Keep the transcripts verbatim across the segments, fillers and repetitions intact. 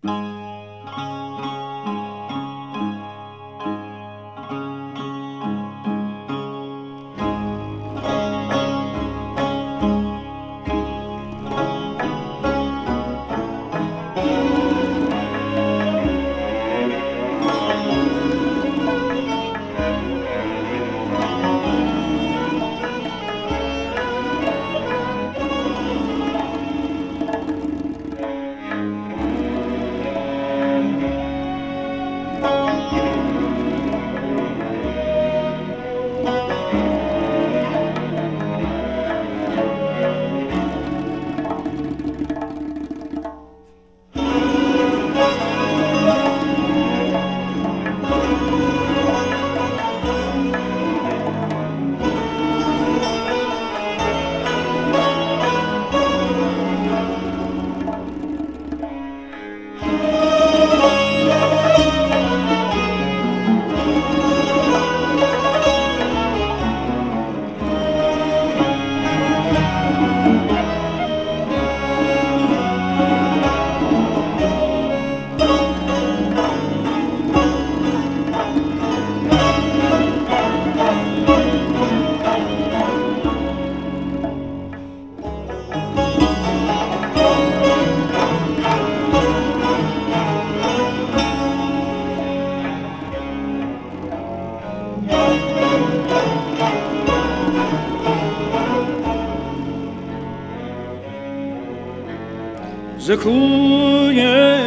ز کوی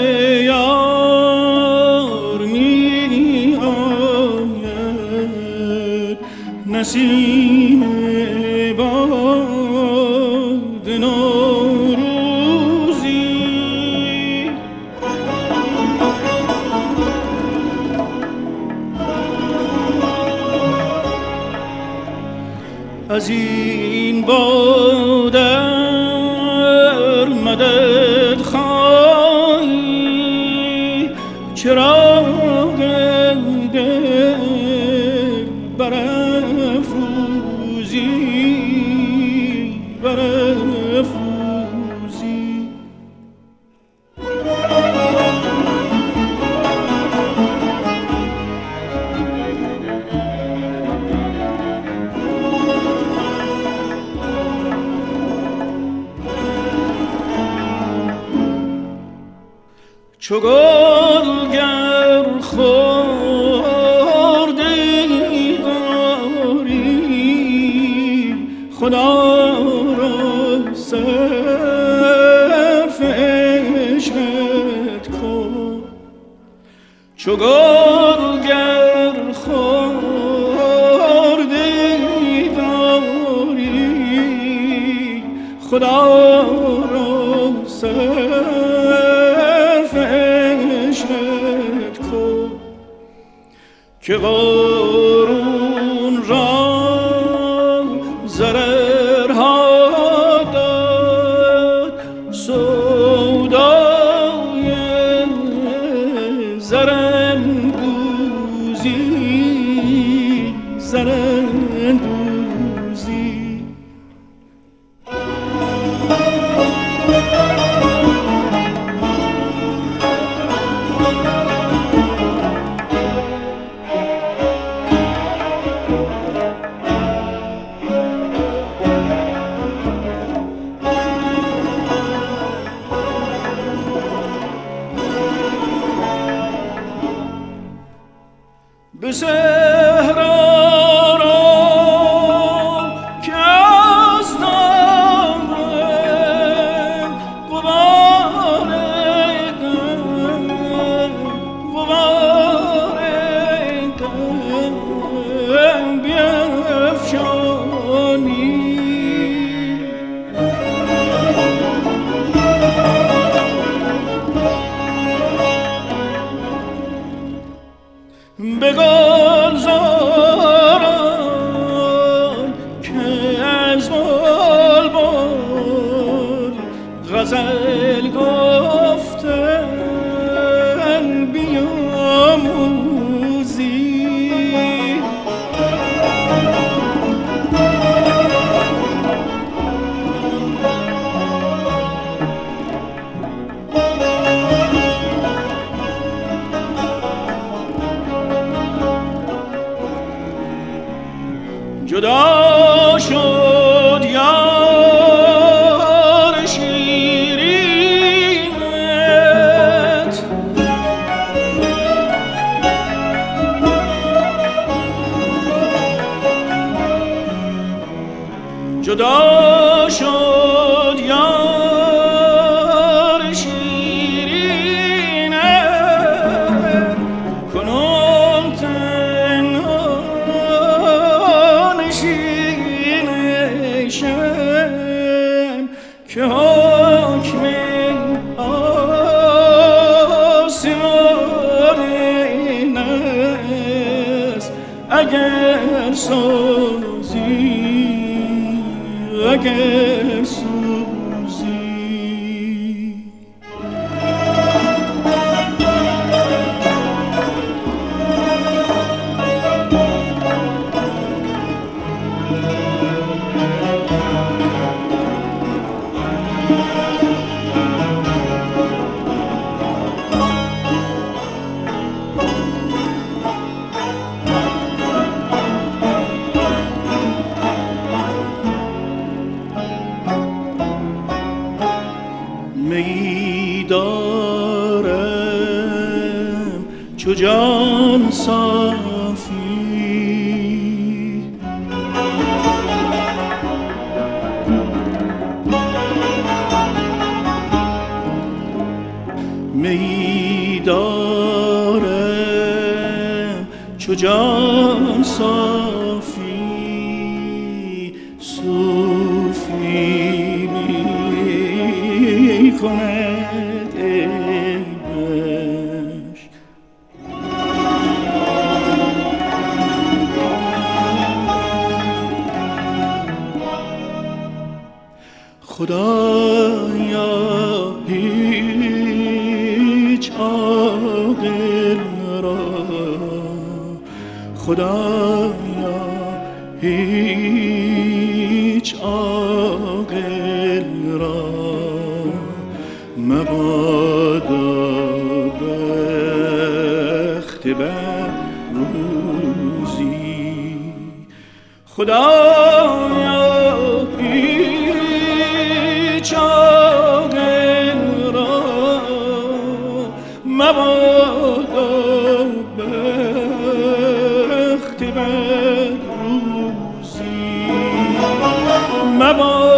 یار می آید نسیم باد نوروزی، از این بادر مدد خواهی، چراغ دل برافروزی برافروزی. چو گل گر خورده داری، خدا را صرف عشقت کن. چو گل گر خورده داری، خدا را صرف عشقت کن. که قارون را ضررها داد سودای زراندوزی زراندوزی. به صحرا را که از نام غبار غم غبار غم بیفشانی، بگذارم که از بلبل غزل گفتن بیاموزی. جدا شد یار شیرینت، جدا شد یار شیرینت، کنون تنها نشینشم که حکم آسمان این است. اگر سازی اگر سوزی می دارم چو جان صافی، می دارم چو جان صافی، صوفی کند عیبش. خدایا هیچ عاقل را، خدایا هیچ عاقل را مبادا بخت بر روزی. خدایا هیچ عاقل را مبادا بخت بر روزی، مبادا